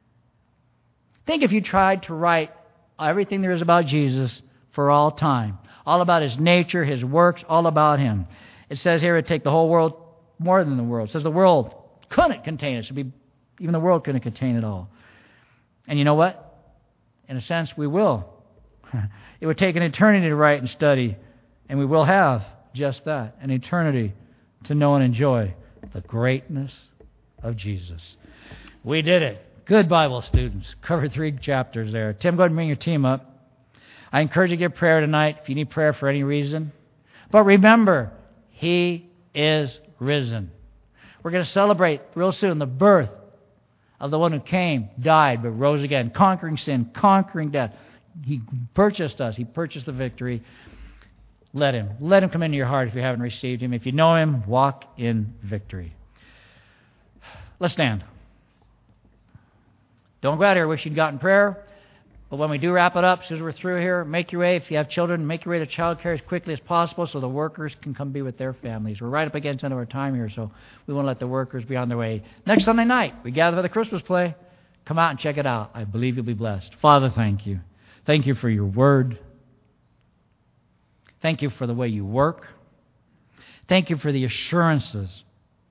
it. Think if you tried to write everything there is about Jesus for all time. All about His nature, His works, all about Him. It says here it'd take the whole world, more than the world. It says the world couldn't contain it. It should be, even the world couldn't contain it all. And you know what? In a sense, we will. It would take an eternity to write and study, and we will have just that, an eternity to know and enjoy the greatness of Jesus. We did it. Good Bible students. Covered three chapters there. Tim, go ahead and bring your team up. I encourage you to get prayer tonight if you need prayer for any reason. But remember, He is risen. We're going to celebrate real soon the birth of the one who came, died, but rose again, conquering sin, conquering death. He purchased us. He purchased the victory. Let Him. Let Him come into your heart if you haven't received Him. If you know Him, walk in victory. Let's stand. Don't go out here wishing you'd gotten prayer. But when we do wrap it up, as soon as we're through here, make your way, if you have children, make your way to child care as quickly as possible so the workers can come be with their families. We're right up against the end of our time here, so we want to let the workers be on their way. Next Sunday night, we gather for the Christmas play. Come out and check it out. I believe you'll be blessed. Father, thank you. Thank you for your word. Thank you for the way you work. Thank you for the assurances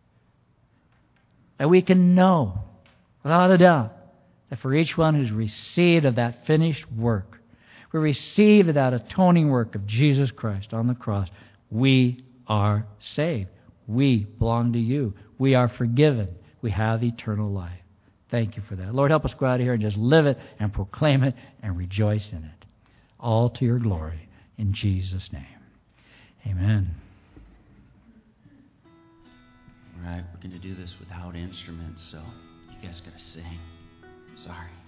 that we can know, without a doubt, that for each one who's received of that finished work, we received of that atoning work of Jesus Christ on the cross, we are saved. We belong to you. We are forgiven. We have eternal life. Thank you for that. Lord, help us go out here and just live it and proclaim it and rejoice in it. All to your glory. In Jesus' name. Amen. All right, we're going to do this without instruments, so you guys got to sing. Sorry.